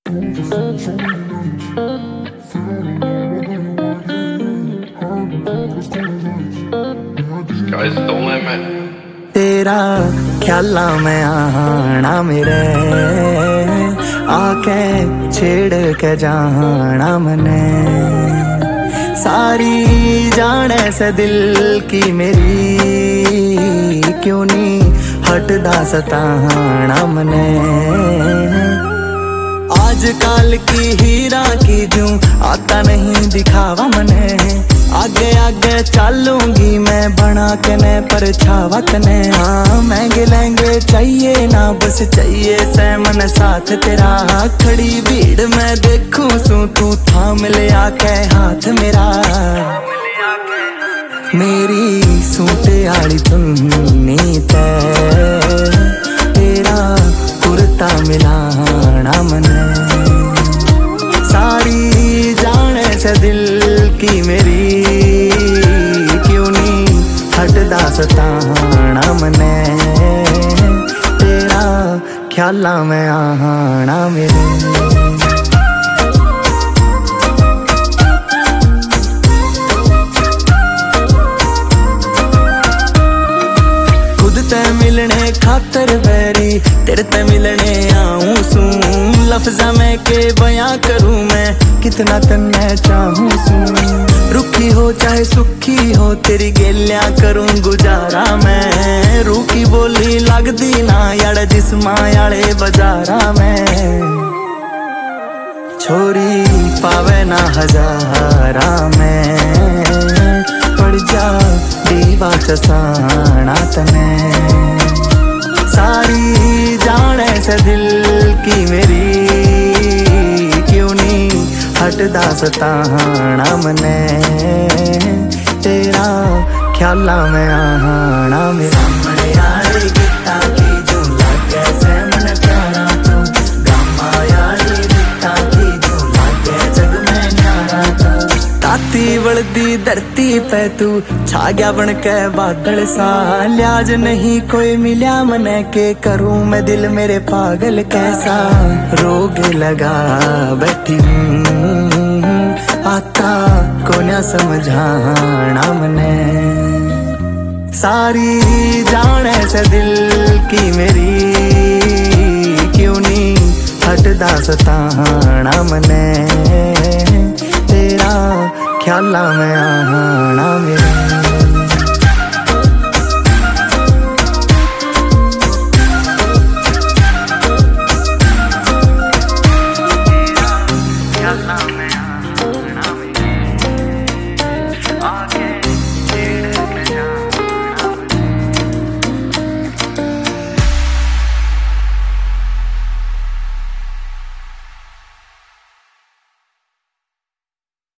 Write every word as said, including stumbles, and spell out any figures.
Sky's the limit. तेरा ख्याला में आना मेरे आके छेड़ के जाना मने सारी जाने से दिल की मेरी क्यों नहीं हटदा सताना मने आजकल की हीरा की जूं आता नहीं दिखावा मने आगे आगे चलूंगी मैं बना के ने परछावा तने हाँ महंगे लहंगे चाहिए ना बस चाहिए से मन साथ तेरा खड़ी भीड़ में देखूं सू तू थाम ले आके हाथ मेरा मेरी सूटे आड़ी तुन्नी ते तेरा कुर्ता मिलाना मने सारी जाने से दिल की मेरी क्यों नहीं हटदा सताना मने तेरा ख्याला में आना मेरे मिलने खातर बैरी तेरे ते मिलने आऊं सू लफ्जा में के बयां करूं मैं कितना तन्ने चाहूं सू रुखी हो चाहे सुखी हो तेरी गेलियां करूं गुजारा मैं रूखी बोली लगदी ना यार जिस्मां याले बाजारा में छोरी पावे ना हजारा में पड़ जा दीवा चसाना तने सारी जाने से दिल की मेरी क्यों नहीं हटदा सताना मने तेरा ख्याला में आना मेरे सामने यारी गिट्टा की जो लागे से मन प्यारा तू गामा यारी गिट्टा की जो लागे जग में न्यारा तू ताती वलदी धरती पे तू छा गया बन के बादल सा लिहाज नहीं कोई मिल्या मने के करूं मैं दिल मेरे पागल कैसा रोग लगा बैठी आता को न समझाना मने सारी जाने से दिल की मेरी क्यों नहीं हटदा सताना मने तेरा ख्याला में आना मेरे